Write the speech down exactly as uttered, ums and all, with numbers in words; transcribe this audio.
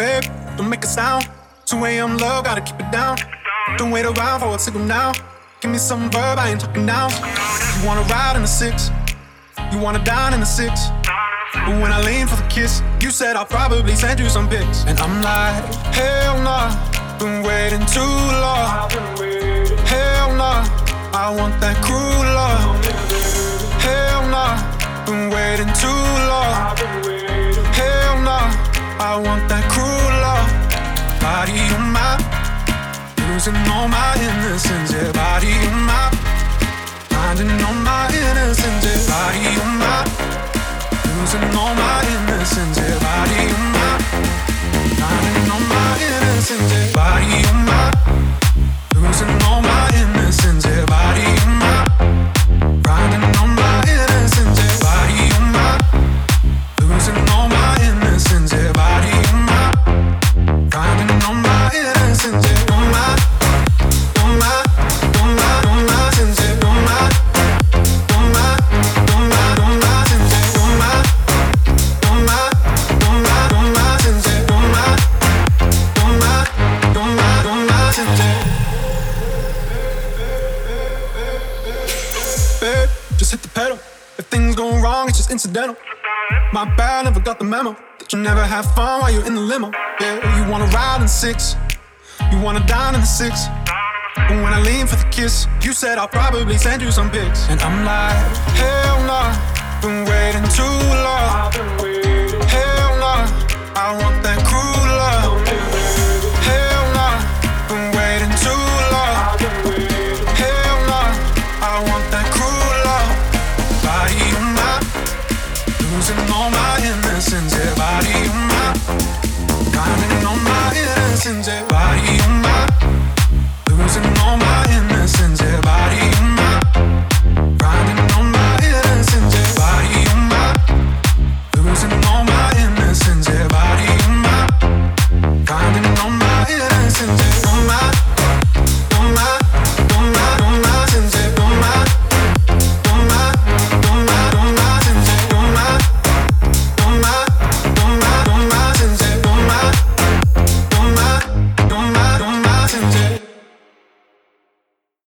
Babe, don't make a sound. two a.m. love, gotta keep it down. Don't wait around for a signal now. Give me some verb, I ain't talking now. You wanna ride in the six, you wanna dine in the six. But when I lean for the kiss, you said I'll probably send you some pics. And I'm like, hell nah, been waiting too long. Hell nah, I want that cruel love. Hell nah, been waiting too long. Hell nah, I want that cruel love. Body on my, losing all my innocence. Yeah, body on my, finding all my innocence. Yeah, body on my, losing all my innocence. Yeah, body on my, finding all my innocence. Yeah, body on my, losing all my innocence. Yeah, body on my, finding all my innocence. Yeah, body on my, losing all my innocence. Yeah, body on my, finding all my innocence. Yeah, on my, on my, on my, on my sins. Yeah, on my, on my, on my, on my sins. Yeah, on my, on my, on my, on my sins. Yeah, on my, on my, on my, on my sins. Yeah. Babe, just hit the pedal. If things go wrong, it's just incidental. My bad, never got the memo that you never have fun while you're in the limo. Yeah, you wanna ride in six, you wanna dine in the six. But when I lean for the kiss, you said I'll probably send you some pics. And I'm like, hell nah, been waiting too long. Hell nah, I want that.